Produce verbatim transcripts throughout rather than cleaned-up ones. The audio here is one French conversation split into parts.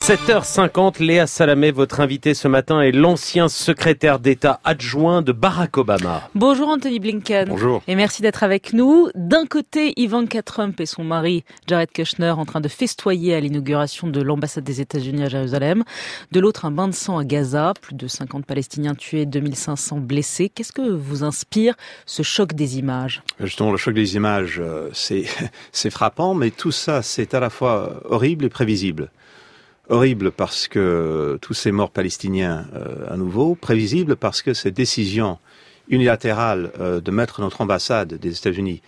sept heures cinquante, Léa Salamé, votre invité ce matin est l'ancien secrétaire d'État adjoint de Barack Obama. Bonjour Anthony Blinken. Bonjour. Et merci d'être avec nous. D'un côté, Ivanka Trump et son mari Jared Kushner en train de festoyer à l'inauguration de l'ambassade des États-Unis à Jérusalem. De l'autre, un bain de sang à Gaza, plus de cinquante Palestiniens tués, deux mille cinq cents blessés. Qu'est-ce que vous inspire ce choc des images ? Justement, le choc des images, c'est, c'est frappant, mais tout ça, c'est à la fois horrible et prévisible. Horrible parce que tous ces morts palestiniens euh, à nouveau, prévisible parce que cette décision unilatérale euh, de mettre notre ambassade des États-Unis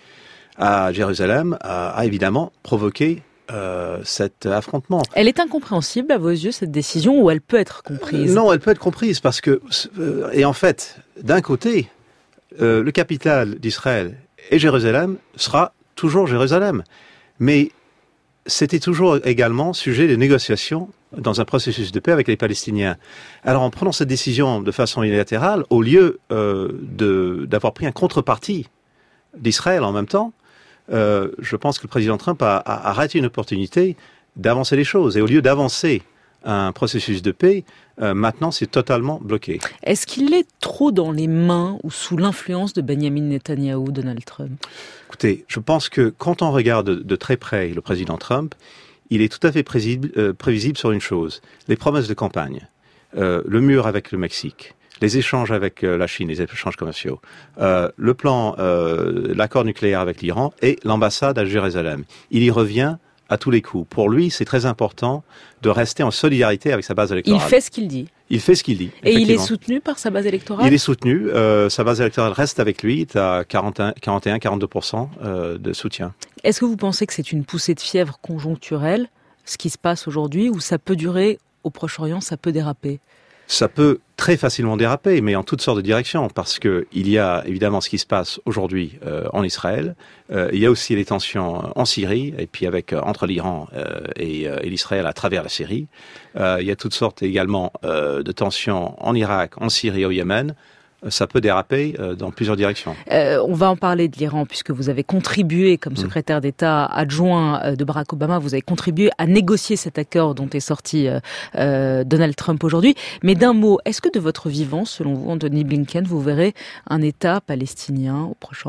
à Jérusalem a, a évidemment provoqué euh, cet affrontement. Elle est incompréhensible à vos yeux, cette décision, ou elle peut être comprise ? euh, Non, elle peut être comprise parce que, euh, et en fait, d'un côté, euh, le capital d'Israël et Jérusalem sera toujours Jérusalem, mais c'était toujours également sujet de négociations dans un processus de paix avec les Palestiniens. Alors en prenant cette décision de façon unilatérale, au lieu euh, de, d'avoir pris un contrepartie d'Israël en même temps, euh, je pense que le président Trump a, a, a raté une opportunité d'avancer les choses. Et au lieu d'avancer un processus de paix, euh, maintenant c'est totalement bloqué. Est-ce qu'il est trop dans les mains ou sous l'influence de Benjamin Netanyahou, Donald Trump ? Écoutez, je pense que quand on regarde de, de très près le président Trump, il est tout à fait prévisible, euh, prévisible sur une chose, les promesses de campagne, euh, le mur avec le Mexique, les échanges avec euh, la Chine, les échanges commerciaux, euh, le plan, euh, l'accord nucléaire avec l'Iran et l'ambassade à Jérusalem. Il y revient à tous les coups. Pour lui, c'est très important de rester en solidarité avec sa base électorale. Il fait ce qu'il dit. Il fait ce qu'il dit. Et il est soutenu par sa base électorale ? Il est soutenu. Euh, sa base électorale reste avec lui. Il est à quarante et un à quarante-deux pour cent euh, de soutien. Est-ce que vous pensez que c'est une poussée de fièvre conjoncturelle, ce qui se passe aujourd'hui, ou ça peut durer au Proche-Orient, ça peut déraper ? Ça peut très facilement déraper, mais en toutes sortes de directions, parce que il y a évidemment ce qui se passe aujourd'hui euh, en Israël. Euh, il y a aussi les tensions en Syrie, et puis avec euh, entre l'Iran euh, et, euh, et l'Israël à travers la Syrie. Euh, il y a toutes sortes également euh, de tensions en Irak, en Syrie, au Yémen. Ça peut déraper euh, dans plusieurs directions. Euh, on va en parler de l'Iran, puisque vous avez contribué, comme secrétaire d'État adjoint de Barack Obama, vous avez contribué à négocier cet accord dont est sorti euh, euh, Donald Trump aujourd'hui. Mais d'un mot, est-ce que de votre vivant, selon vous, Anthony Blinken, vous verrez un État palestinien au Proche-Orient ?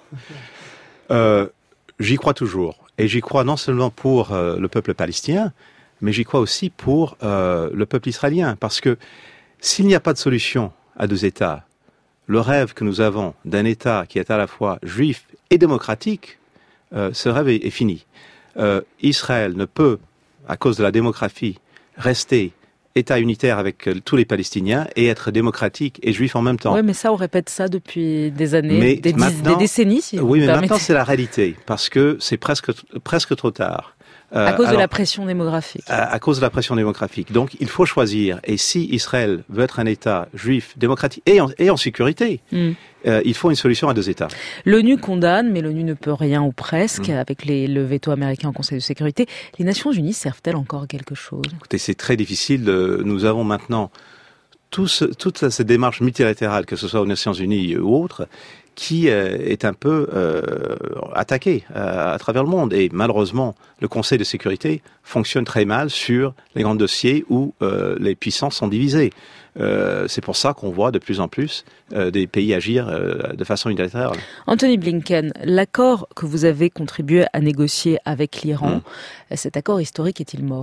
euh, J'y crois toujours. Et j'y crois non seulement pour euh, le peuple palestinien, mais j'y crois aussi pour euh, le peuple israélien. Parce que s'il n'y a pas de solution à deux États, le rêve que nous avons d'un État qui est à la fois juif et démocratique, euh, ce rêve est, est fini. Euh, Israël ne peut, à cause de la démographie, rester État unitaire avec euh, tous les Palestiniens et être démocratique et juif en même temps. Oui, mais ça, on répète ça depuis des années, mais des, dix, des décennies, si oui, mais permettez. Maintenant, c'est la réalité, parce que c'est presque, presque trop tard. Euh, à cause alors, de la pression démographique. À, à cause de la pression démographique. Donc, il faut choisir. Et si Israël veut être un État juif, démocratique et en, et en sécurité, mm. euh, il faut une solution à deux États. L'ONU condamne, mais l'ONU ne peut rien ou presque, mm. avec les, le veto américain au Conseil de sécurité. Les Nations Unies servent-elles encore à quelque chose ? Écoutez, c'est très difficile. De, nous avons maintenant tout ce, toute cette démarche multilatérale, que ce soit aux Nations Unies ou autres, qui est un peu euh, attaqué euh, à travers le monde. Et malheureusement, le Conseil de sécurité fonctionne très mal sur les grands dossiers où euh, les puissances sont divisées. Euh, c'est pour ça qu'on voit de plus en plus euh, des pays agir euh, de façon unilatérale. Anthony Blinken, l'accord que vous avez contribué à négocier avec l'Iran, mmh. cet accord historique est-il mort ?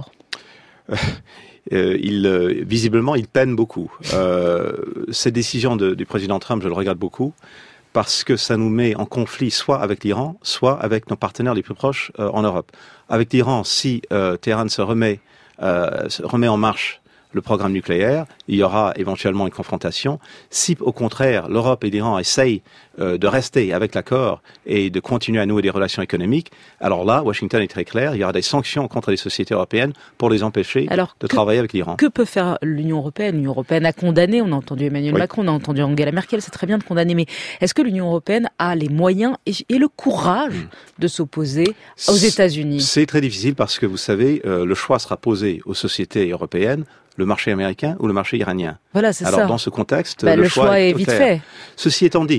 Euh, il, euh, visiblement, il peine beaucoup. Euh, cette décision de, du président Trump, je le regarde beaucoup, parce que ça nous met en conflit soit avec l'Iran, soit avec nos partenaires les plus proches euh, en Europe. Avec l'Iran, si euh, Téhéran se remet, euh, se remet en marche le programme nucléaire, il y aura éventuellement une confrontation. Si, au contraire, l'Europe et l'Iran essayent euh, de rester avec l'accord et de continuer à nouer des relations économiques, alors là, Washington est très clair, il y aura des sanctions contre les sociétés européennes pour les empêcher alors, de que, travailler avec l'Iran. Que peut faire l'Union européenne ? L'Union européenne a condamné, on a entendu Emmanuel oui. Macron, on a entendu Angela Merkel, c'est très bien de condamner, mais est-ce que l'Union européenne a les moyens et, et le courage mmh. de s'opposer aux États-Unis ? C'est très difficile parce que, vous savez, euh, le choix sera posé aux sociétés européennes, le marché américain ou le marché iranien. Voilà, c'est Alors, ça. dans ce contexte, bah, le, le choix, choix est, est vite fait. Ceci étant dit, on a donc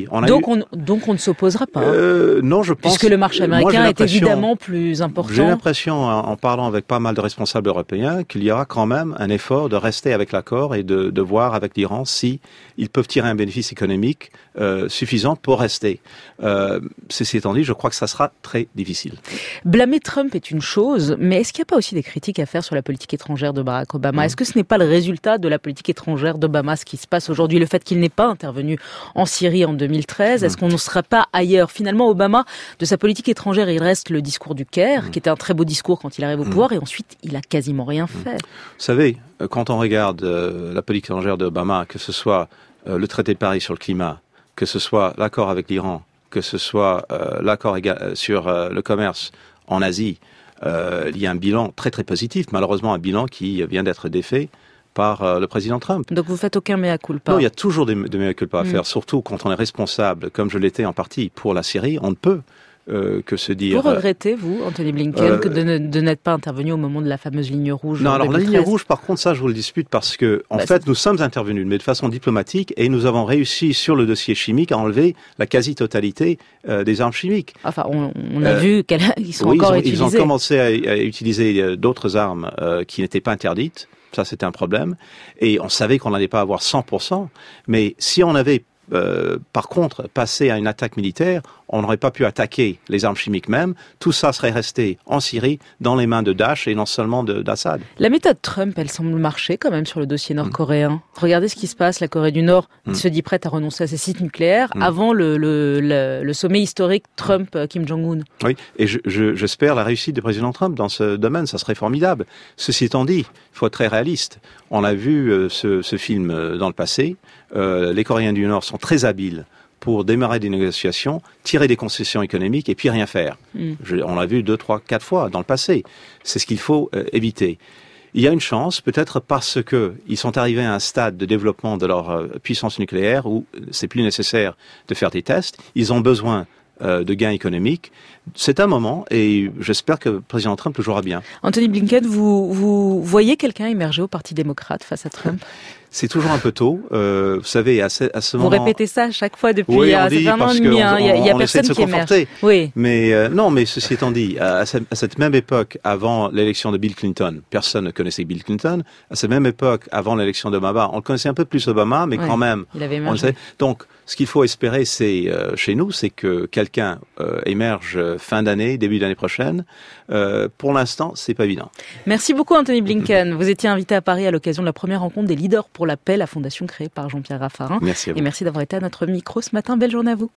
donc, on, donc on ne s'opposera pas. Euh, non, je pense. Puisque le marché américain moi, est évidemment plus important. J'ai l'impression, en parlant avec pas mal de responsables européens, qu'il y aura quand même un effort de rester avec l'accord et de, de voir avec l'Iran si ils peuvent tirer un bénéfice économique euh, suffisant pour rester. Euh, ceci étant dit, je crois que ça sera très difficile. Blâmer Trump est une chose, mais est-ce qu'il n'y a pas aussi des critiques à faire sur la politique étrangère de Barack Obama ? Mmh. Est-ce que ce n'est pas le résultat de la politique étrangère d'Obama, ce qui se passe aujourd'hui, le fait qu'il n'ait pas intervenu en Syrie en deux mille treize, mmh. est-ce qu'on ne serait pas ailleurs ? Finalement, Obama, de sa politique étrangère, il reste le discours du Caire, mmh. qui était un très beau discours quand il arrive au pouvoir, mmh. et ensuite, il a quasiment rien fait. Mmh. Vous savez, quand on regarde euh, la politique étrangère d'Obama, que ce soit euh, le traité de Paris sur le climat, que ce soit l'accord avec l'Iran, que ce soit euh, l'accord sur euh, le commerce en Asie, euh, il y a un bilan très très positif, malheureusement un bilan qui vient d'être défait par euh, le président Trump. Donc vous faites aucun mea culpa? Non, il y a toujours des, des mea culpa à mmh. faire, surtout quand on est responsable, comme je l'étais en partie pour la Syrie, on ne peut Euh, que se dire. Vous regrettez, vous, Anthony Blinken, euh, que de, ne, de n'être pas intervenu au moment de la fameuse ligne rouge? Non, alors la ligne rouge, par contre, ça, je vous le dispute parce que, en bah, fait, c'est... nous sommes intervenus, mais de façon diplomatique, et nous avons réussi sur le dossier chimique à enlever la quasi-totalité euh, des armes chimiques. Enfin, on, on a euh, vu qu'ils sont oui, encore ils ont, utilisés. Ils ont commencé à, à utiliser d'autres armes euh, qui n'étaient pas interdites. Ça, c'était un problème. Et on savait qu'on n'allait pas avoir cent pour cent. Mais si on avait Euh, par contre, passer à une attaque militaire, on n'aurait pas pu attaquer les armes chimiques même. Tout ça serait resté en Syrie, dans les mains de Daesh et non seulement de, d'Assad. La méthode Trump, elle semble marcher quand même sur le dossier nord-coréen. Mmh. Regardez ce qui se passe. La Corée du Nord mmh. se dit prête à renoncer à ses sites nucléaires mmh. avant le, le, le, le sommet historique Trump-Kim Jong-un. Oui, et je, je, j'espère la réussite du président Trump dans ce domaine. Ça serait formidable. Ceci étant dit, il faut être très réaliste. On a vu euh, ce, ce film euh, dans le passé. Euh, les Coréens du Nord sont très habiles pour démarrer des négociations, tirer des concessions économiques et puis rien faire. Mm. Je, on l'a vu deux, trois, quatre fois dans le passé. C'est ce qu'il faut euh, éviter. Il y a une chance, peut-être parce que ils sont arrivés à un stade de développement de leur euh, puissance nucléaire où c'est plus nécessaire de faire des tests. Ils ont besoin euh, de gains économiques. C'est un moment et j'espère que le président Trump le jouera bien. Anthony Blinken, vous, vous voyez quelqu'un émerger au Parti démocrate face à Trump? C'est toujours un peu tôt. Euh, vous savez, à ce, à ce vous moment... Vous répétez ça à chaque fois depuis oui, euh, dit, un an et demi. Hein. Il y a, il y a personne qui émerge. Oui. Mais euh, non, mais ceci étant dit, à, à cette même époque, avant l'élection de Bill Clinton, personne ne connaissait Bill Clinton. À cette même époque, avant l'élection d'Obama, on connaissait un peu plus Obama, mais oui, quand même... Il avait on le sait. Donc, ce qu'il faut espérer, c'est euh, chez nous, c'est que quelqu'un euh, émerge fin d'année, début d'année prochaine. Euh, pour l'instant, c'est pas évident. Merci beaucoup, Anthony Blinken. Vous étiez invité à Paris à l'occasion de la première rencontre des leaders pour la paix, la fondation créée par Jean-Pierre Raffarin. Merci à vous. Et merci d'avoir été à notre micro ce matin. Belle journée à vous.